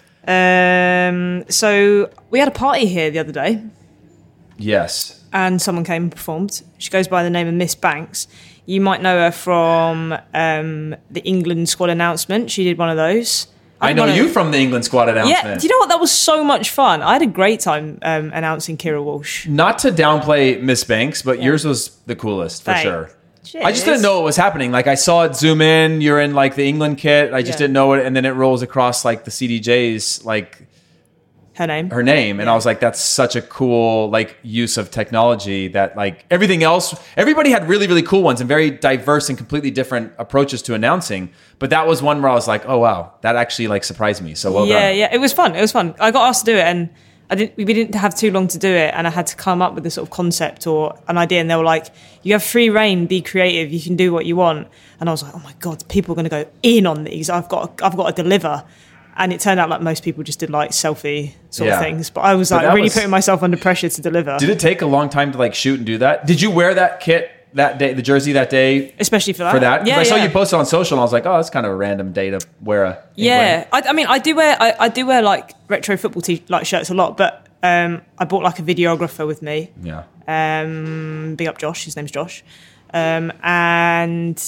Um. So we had a party here the other day, Yes. and someone came and performed. She goes by the name of Miss Banks. You might know her from um, the England squad announcement. She did one of those. I, I know you from the England squad announcement. Yeah, do you know what? That was so much fun. I had a great time um, announcing Kira Walsh. Not to downplay Miss Banks, but yeah. yours was the coolest for Thanks. sure. Cheers. I just didn't know what was happening. Like I saw it zoom in. You're in like the England kit. I just yeah. didn't know it, and then it rolls across like the C D J's like. Her name. Her name. And yeah. I was like, that's such a cool like use of technology that like everything else, everybody had really, really cool ones and very diverse and completely different approaches to announcing. But that was one where I was like, oh, wow, that actually like surprised me. So well yeah, done. Yeah, it was fun. It was fun. I got asked to do it and I didn't, we didn't have too long to do it. And I had to come up with a sort of concept or an idea. And they were like, you have free reign, be creative. You can do what you want. And I was like, oh my God, people are going to go in on these. I've got, I've got to deliver. And it turned out like most people just did like selfie sort yeah. of things. But I was like really was, putting myself under pressure to deliver. Did it take a long time to like shoot and do that? Did you wear that kit that day, the jersey that day? Especially for that? For that? Yeah, I saw yeah. you post it on social and I was like, oh, that's kind of a random day to wear a... Yeah. I, I mean, I do wear I, I do wear like retro football t- like shirts a lot, but um, I bought like a videographer with me. Yeah. Um, big up Josh. His name's Josh. Um, and...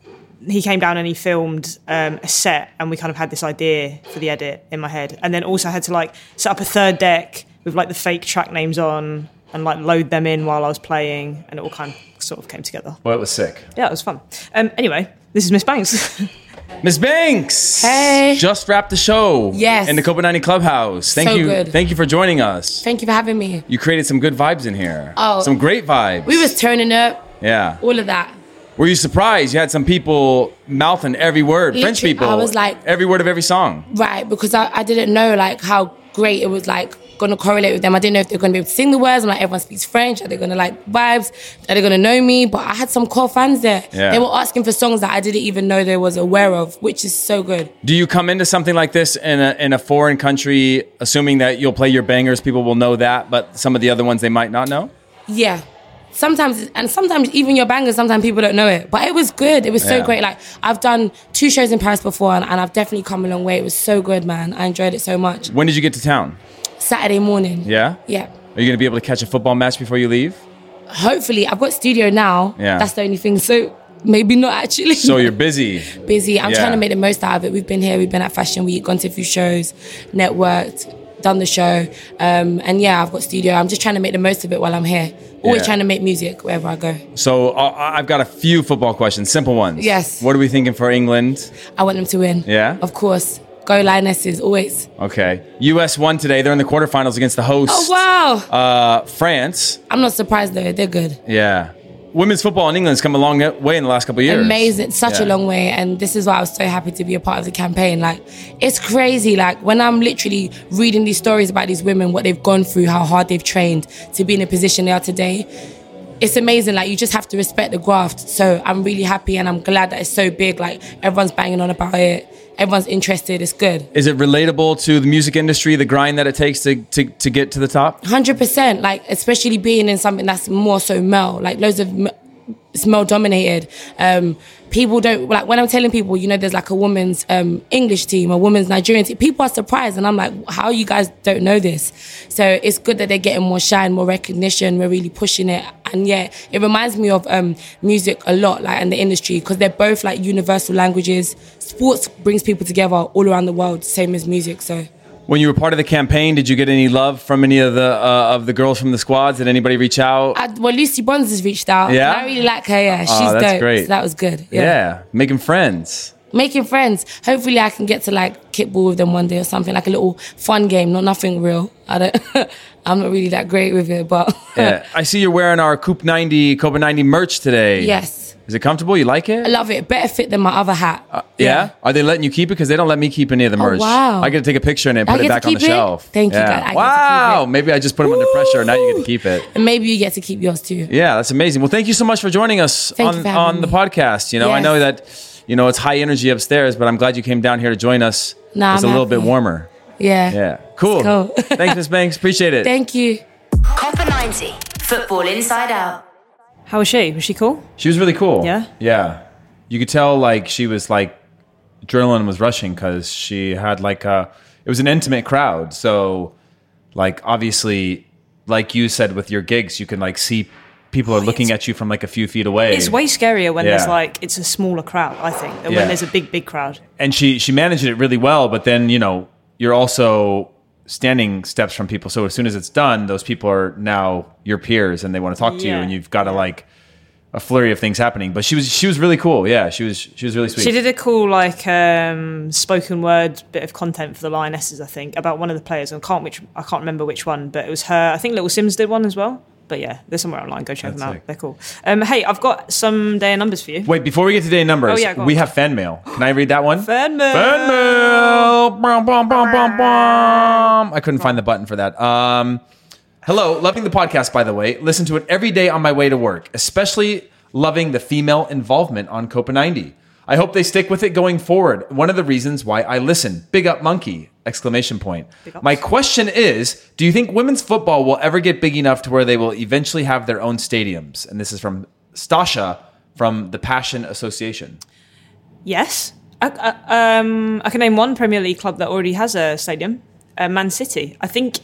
he came down and he filmed um, a set and we kind of had this idea for the edit in my head. And then also had to like set up a third deck with like the fake track names on and like load them in while I was playing and it all kind of sort of came together. Well, it was sick. Yeah, it was fun. Um, anyway, this is Miss Banks. Miss Banks! Hey! Just wrapped the show. Yes. In the Copa ninety Clubhouse. Thank so you. Good. Thank you for joining us. Thank you for having me. You created some good vibes in here. Oh. Some great vibes. We was turning up. Yeah. All of that. Were you surprised? You had some people mouthing every word. Literally, French people. I was like... every word of every song. Right, because I, I didn't know like how great it was like going to correlate with them. I didn't know if they're going to be able to sing the words. I'm like, everyone speaks French. Are they going to like vibes? Are they going to know me? But I had some core fans there. Yeah. They were asking for songs that I didn't even know they was aware of, which is so good. Do you come into something like this in a, in a foreign country, assuming that you'll play your bangers, people will know that, but some of the other ones they might not know? Yeah. Sometimes, and sometimes even your bangers, sometimes people don't know it. But it was good. It was so Yeah. great. Like, I've done two shows in Paris before, and, and I've definitely come a long way. It was so good, man. I enjoyed it so much. When did you get to town? Saturday morning. Yeah? Yeah. Are you going to be able to catch a football match before you leave? Hopefully. I've got studio now. Yeah. That's the only thing. So maybe not actually. So you're busy. Busy. I'm Yeah. trying to make the most out of it. We've been here. We've been at Fashion Week, gone to a few shows, networked, done the show. Um, and yeah, I've got studio. I'm just trying to make the most of it while I'm here. Always Yeah. trying to make music wherever I go. So uh, I've got a few football questions, simple ones. Yes. What are we thinking for England? I want them to win. Yeah? Of course. Go Lionesses, always. Okay. U S won today. They're in the quarterfinals against the host. Oh, wow. Uh, France. I'm not surprised, though. They're good. Yeah. Women's football in England's come a long way in the last couple of years. Amazing. Such Yeah. a long way. And this is why I was so happy to be a part of the campaign. Like, it's crazy. Like, when I'm literally reading these stories about these women, what they've gone through, how hard they've trained to be in the position they are today, it's amazing. Like, you just have to respect the graft. So I'm really happy and I'm glad that it's so big. Like, everyone's banging on about it. Everyone's interested. It's good. Is it relatable to the music industry, the grind that it takes to, to, to get to the top? one hundred percent. Like, especially being in something that's more so male. Like, loads of... m- it's male dominated. Um, people don't, like, when I'm telling people, you know, there's like a women's um, English team, a women's Nigerian team, people are surprised. And I'm like, how you guys don't know this? So it's good that they're getting more shine, more recognition. We're really pushing it. And yeah, it reminds me of um, music a lot, like, in the industry, because they're both like universal languages. Sports brings people together all around the world, same as music. So When you were part of the campaign, did you get any love from any of the uh, of the girls from the squads? Did anybody reach out? I, well, Lucy Bonds has reached out. Yeah? And I really like her, yeah. She's Oh, that's dope. great. So that was good. Yeah. Yeah. Making friends. Making friends. Hopefully I can get to like kickball with them one day or something, like a little fun game, not nothing real. I don't, I'm not really that great with it, but Yeah. I see you're wearing our Coop ninety, Copa ninety merch today. yes. Is it comfortable? You like it? I love it. Better fit than my other hat. Uh, yeah? Are they letting you keep it? Because they don't let me keep any of the merch. Oh, wow. I get to take a picture and then I put it get to back on the keep it? shelf. Thank you, Yeah. God. I get to keep Wow. it. Maybe I just put them under pressure and now you get to keep it. And maybe you get to keep yours too. Yeah, that's amazing. Well, thank you so much for joining us Thank you on, for having on the me. podcast. You know, I Yes. know that, you know, it's high energy upstairs, but I'm glad you came down here to join us. Nah, it's I'm a little happy. bit warmer. Yeah. Yeah. Cool. Cool. Thanks, Miss Banks. Appreciate it. Thank you. Copa ninety, football inside out. How was she? Was she cool? She was really cool. Yeah? Yeah. You could tell, like, she was, like, adrenaline was rushing because she had, like, a... It was an intimate crowd. So, like, obviously, like you said with your gigs, you can, like, see people are looking at you from like a few feet away. It's way scarier when Yeah. there's like it's a smaller crowd, I think, than Yeah. when there's a big, big crowd. And she she managed it really well, but then, you know, you're also standing steps from people. So as soon as it's done, those people are now your peers and they want to talk to you, Yeah. and you've got to like a flurry of things happening. But she was she was really cool. Yeah, she was she was really sweet. She did a cool like um, spoken word bit of content for the Lionesses, I think, about one of the players. I can't which I can't remember which one, but it was her. I think Little Sims did one as well. But yeah, they're somewhere online. Go check That's them out. sick. They're cool. Um, hey, I've got some day and numbers for you. Wait, before we get to day numbers, Oh, yeah, go on. we have fan mail. Can I read that one? Fan mail. Fan mail. Bum, bum, bum, bum, bum. I couldn't find the button for that. Um, hello, loving the podcast, by the way. Listen to it every day on my way to work, especially loving the female involvement on Copa ninety. I hope they stick with it going forward. One of the reasons why I listen. Big up, monkey! Exclamation point. My question is, do you think women's football will ever get big enough to where they will eventually have their own stadiums? And this is from Stasha from the Passion Association. Yes. I, I, um, I can name one Premier League club that already has a stadium, uh, Man City, I think,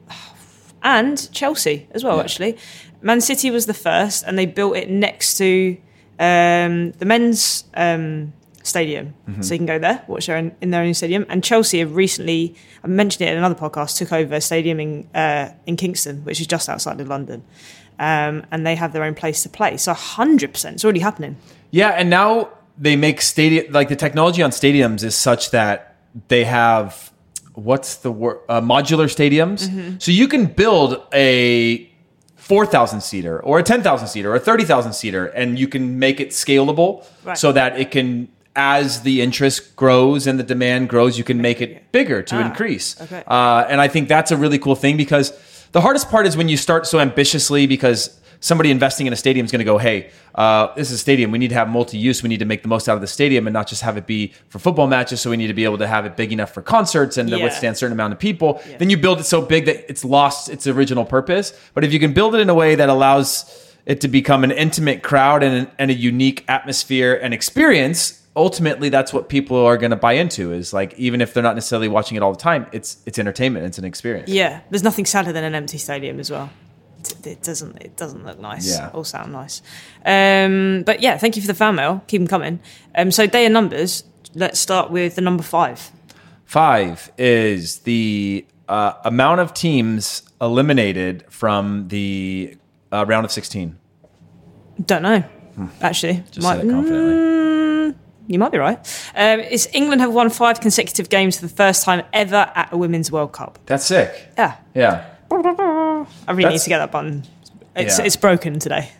and Chelsea as well, Yeah. actually. Man City was the first, and they built it next to um, the men's um, stadium. Mm-hmm. So you can go there, watch their own, in their own stadium. And Chelsea have recently, I mentioned it in another podcast, took over a stadium in, uh, in Kingston, which is just outside of London. Um, and they have their own place to play. So one hundred percent, it's already happening. Yeah, and now they make stadium, like the technology on stadiums is such that they have, what's the word, uh, modular stadiums. Mm-hmm. So you can build a four thousand seater or a ten thousand seater or a thirty thousand seater, and you can make it scalable Right. so that it can, as the interest grows and the demand grows, you can make it bigger to Ah, increase. okay. Uh, and I think that's a really cool thing, because the hardest part is when you start so ambitiously, because somebody investing in a stadium is going to go, hey, uh, this is a stadium. We need to have multi-use. We need to make the most out of the stadium and not just have it be for football matches. So we need to be able to have it big enough for concerts and to Yeah. withstand a certain amount of people. Then you build it so big that it's lost its original purpose. But if you can build it in a way that allows it to become an intimate crowd and, and a unique atmosphere and experience, ultimately that's what people are going to buy into, is like, even if they're not necessarily watching it all the time, it's it's entertainment. It's an experience. Yeah, there's nothing sadder than an empty stadium as well. It, it doesn't. It doesn't look nice. Yeah. Or sound nice. Um, but yeah, thank you for the fan mail. Keep them coming. Um, so day of numbers. Let's start with the number five. Five is the uh, amount of teams eliminated from the uh, round of sixteen. Don't know. Actually, Hmm. Just said it confidently. Mm, you might be right. Um, it's England have won five consecutive games for the first time ever at a Women's World Cup. That's sick. Yeah. Yeah. I really That's- need to get that button. It's Yeah. it's broken today.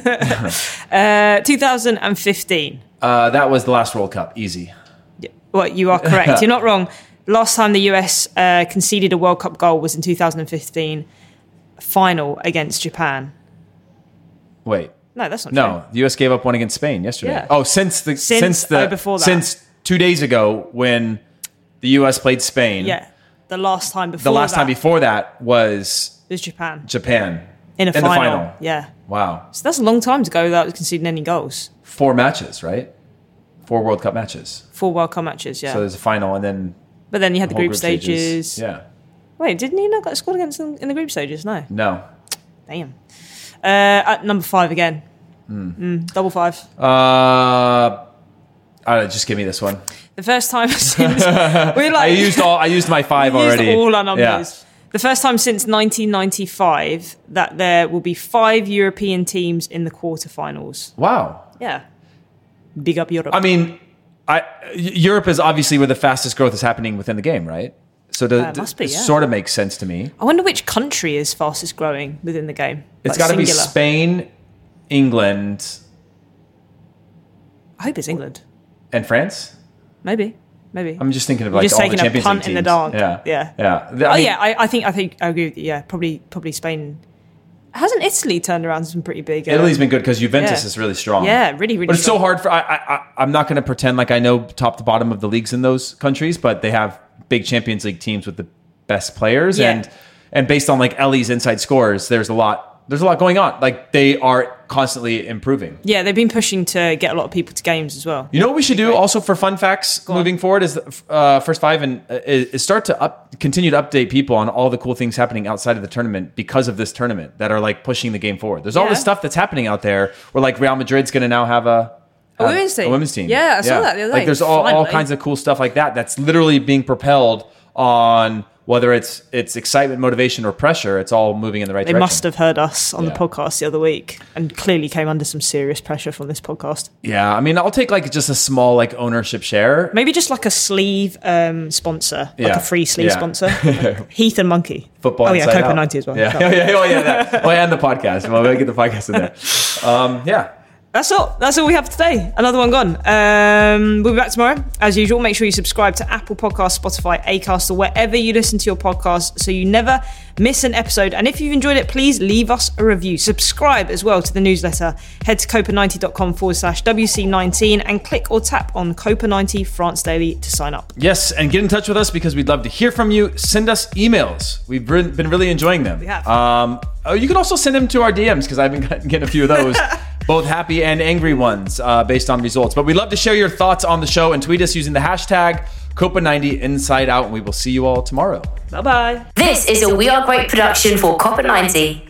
uh, two thousand fifteen. Uh, that was the last World Cup. Easy. Well, you are correct. You're not wrong. Last time the U S uh, conceded a World Cup goal was in two thousand fifteen, final against Japan. Wait. No, that's not No, the U S gave up one against Spain yesterday. Yeah. Oh, since the Since- since, the oh, before that. since two days ago when the U S played Spain. true. Yeah, the last time before The last that time before that was was Japan Japan in a in final. the final. Yeah, Wow. so that's a long time to go without conceding any goals. Four matches, right? Four World Cup matches. Four World Cup matches. Yeah, So there's a final, and then but then you had the, whole group, stages. Yeah. Wait, didn't he not get scored against them in the group stages? No. No. Damn. Uh, at number five again. Hmm. Mm, double five. Uh, uh, just give me this one. The first time since we're like I used all. I used my five we used already. all our numbers. Yeah. The first time since nineteen ninety-five that there will be five European teams in the quarterfinals. Wow. Yeah. Big up Europe. I mean, I, Europe is obviously where the fastest growth is happening within the game, right? So the, Uh, must be, yeah. sort of makes sense to me. I wonder which country is fastest growing within the game. It's Like got to be singular. Spain, England, I hope it's England. and France. Maybe. Maybe. I'm just thinking of You're like just all the taking a Champions punt League in the teams. dark. Yeah, Yeah. yeah. The- I oh mean, yeah, I, I think I think I agree with you. Yeah, probably probably Spain. Hasn't Italy turned around some pretty big? um, Italy's been good because Juventus yeah. is really strong. Yeah, really, really But it's so strong. hard for. I, I, I- I'm not going to pretend like I know top to bottom of the leagues in those countries, but they have big Champions League teams with the best players, Yeah. and and based on like Ellie's inside scores, there's a lot There's a lot going on. Like, they are constantly improving. Yeah, they've been pushing to get a lot of people to games as well. You know what we should do also for fun facts moving forward is uh, first five and uh, is start to up, continue to update people on all the cool things happening outside of the tournament because of this tournament that are like pushing the game forward. There's all Yeah. this stuff that's happening out there where like Real Madrid's going to now have a A women's team. A women's team. Yeah, I saw that the other Like day. there's all, all Finally. kinds of cool stuff like that that's literally being propelled on whether it's it's excitement, motivation, or pressure. It's all moving in the right They direction. must have heard us on Yeah. the podcast the other week and clearly came under some serious pressure from this podcast. Yeah, I mean, I'll take like just a small like ownership share. Maybe just like a sleeve um, sponsor, like Yeah. a free sleeve Yeah. sponsor. Like Heath and Monkey. Football Oh yeah, Inside Copa Out. ninety as well. Yeah, Sorry. oh, yeah, oh, yeah, that. Oh, yeah, and the podcast. Well, we'll get the podcast in there. Um, yeah. That's all. That's all we have today. Another one gone. Um, we'll be back tomorrow. As usual, make sure you subscribe to Apple Podcasts, Spotify, Acast, or wherever you listen to your podcasts so you never miss an episode. And if you've enjoyed it, please leave us a review. Subscribe as well to the newsletter. Head to copa ninety dot com forward slash W C nineteen and click or tap on Copa ninety France Daily to sign up. Yes, and get in touch with us because we'd love to hear from you. Send us emails. We've re- been really enjoying them. We have. Um, oh, you can also send them to our D Ms because I've been getting a few of those. Both happy and angry ones uh, based on results. But we'd love to share your thoughts on the show and tweet us using the hashtag Copa ninety Inside Out. And we will see you all tomorrow. Bye-bye. This is a We Are Great production for Copa ninety.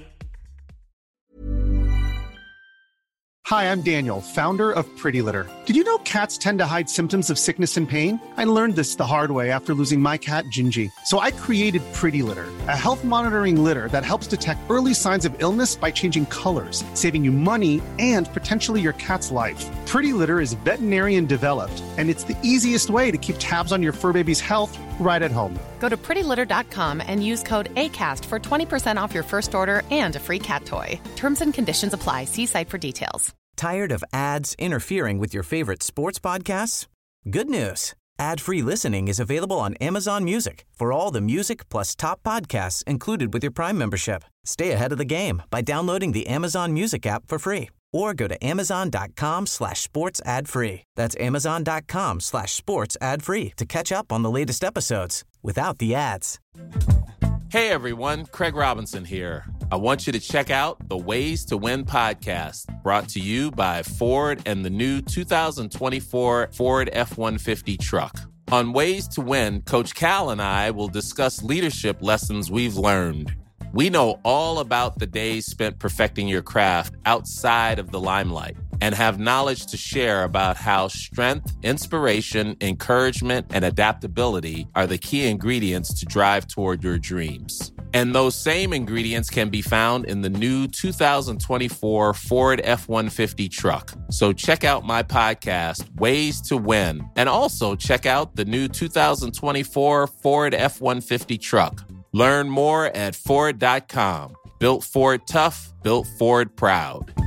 Hi, I'm Daniel, founder of Pretty Litter. Did you know cats tend to hide symptoms of sickness and pain? I learned this the hard way after losing my cat, Gingy. So I created Pretty Litter, a health monitoring litter that helps detect early signs of illness by changing colors, saving you money and potentially your cat's life. Pretty Litter is veterinarian developed, and it's the easiest way to keep tabs on your fur baby's health right at home. Go to pretty litter dot com and use code ACAST for twenty percent off your first order and a free cat toy. Terms and conditions apply. See site for details. Tired of ads interfering with your favorite sports podcasts? Good news. Ad-free listening is available on Amazon Music for all the music plus top podcasts included with your Prime membership. Stay ahead of the game by downloading the Amazon Music app for free or go to amazon.com slash sports ad free. That's amazon.com slash sports ad free to catch up on the latest episodes without the ads. Hey everyone, Craig Robinson here. I want you to check out the Ways to Win podcast, brought to you by Ford and the new two thousand twenty-four Ford F one fifty truck. On Ways to Win, Coach Cal and I will discuss leadership lessons we've learned. We know all about the days spent perfecting your craft outside of the limelight and have knowledge to share about how strength, inspiration, encouragement, and adaptability are the key ingredients to drive toward your dreams. And those same ingredients can be found in the new two thousand twenty-four Ford F one fifty truck. So check out my podcast, Ways to Win, and also check out the new two thousand twenty-four Ford F one fifty truck. Learn more at Ford dot com. Built Ford tough, built Ford proud.